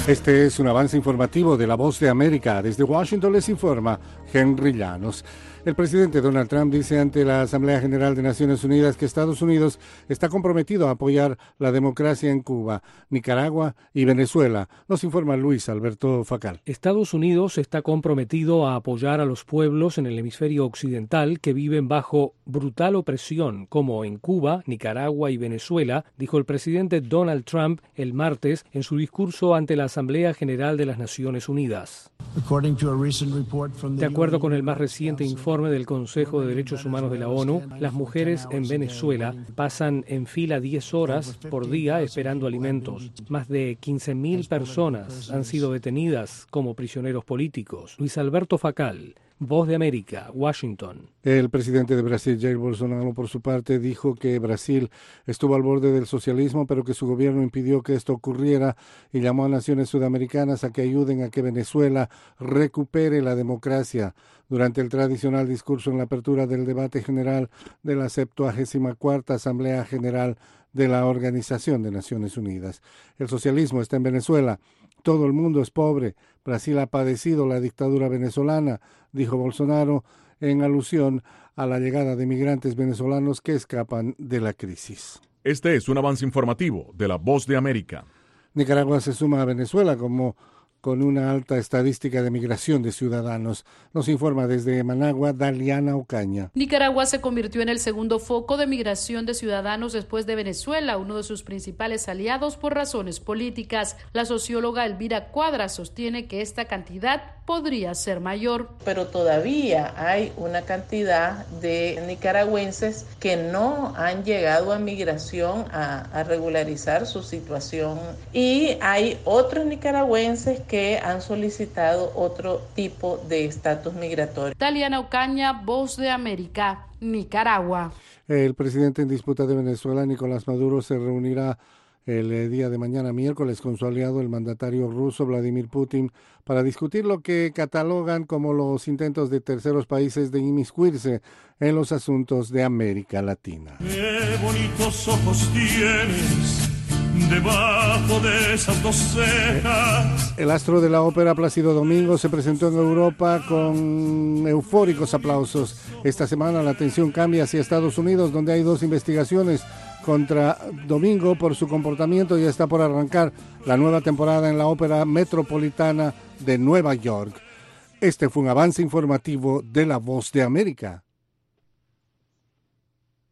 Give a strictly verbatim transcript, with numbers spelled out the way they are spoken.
Este es un avance informativo de La Voz de América. Desde Washington les informa Henry Llanos. El presidente Donald Trump dice ante la Asamblea General de Naciones Unidas que Estados Unidos está comprometido a apoyar la democracia en Cuba, Nicaragua y Venezuela. Nos informa Luis Alberto Facal. Estados Unidos está comprometido a apoyar a los pueblos en el hemisferio occidental que viven bajo brutal opresión, como en Cuba, Nicaragua y Venezuela, dijo el presidente Donald Trump el martes en su discurso ante la Asamblea General de las Naciones Unidas. De acuerdo con el más reciente informe del Consejo de Derechos Humanos de la ONU, las mujeres en Venezuela pasan en fila diez horas por día esperando alimentos. Más de quince mil personas han sido detenidas como prisioneros políticos. Luis Alberto Facal, Voz de América, Washington. El presidente de Brasil, Jair Bolsonaro, por su parte, dijo que Brasil estuvo al borde del socialismo, pero que su gobierno impidió que esto ocurriera y llamó a naciones sudamericanas a que ayuden a que Venezuela recupere la democracia. Durante el tradicional discurso en la apertura del debate general de la septuagésima cuarta Asamblea General de la Organización de Naciones Unidas. El socialismo está en Venezuela. Todo el mundo es pobre. Brasil ha padecido la dictadura venezolana, dijo Bolsonaro, en alusión a la llegada de migrantes venezolanos que escapan de la crisis. Este es un avance informativo de La Voz de América. Nicaragua se suma a Venezuela como con una alta estadística de migración de ciudadanos. Nos informa desde Managua, Daliana Ocaña. Nicaragua se convirtió en el segundo foco de migración de ciudadanos después de Venezuela, uno de sus principales aliados por razones políticas. La socióloga Elvira Cuadra sostiene que esta cantidad podría ser mayor. Pero todavía hay una cantidad de nicaragüenses que no han llegado a migración a, a regularizar su situación. Y hay otros nicaragüenses que que han solicitado otro tipo de estatus migratorio. Daliana Ocaña, Voz de América, Nicaragua. El presidente en disputa de Venezuela, Nicolás Maduro, se reunirá el día de mañana miércoles con su aliado, el mandatario ruso Vladimir Putin, para discutir lo que catalogan como los intentos de terceros países de inmiscuirse en los asuntos de América Latina. ¡Qué bonitos ojos tienes! Debajo de esas dos cejas. El astro de la ópera Plácido Domingo se presentó en Europa con eufóricos aplausos. Esta semana la atención cambia hacia Estados Unidos, donde hay dos investigaciones contra Domingo por su comportamiento. Ya está por arrancar la nueva temporada en la Ópera Metropolitana de Nueva York. Este fue un avance informativo de La Voz de América.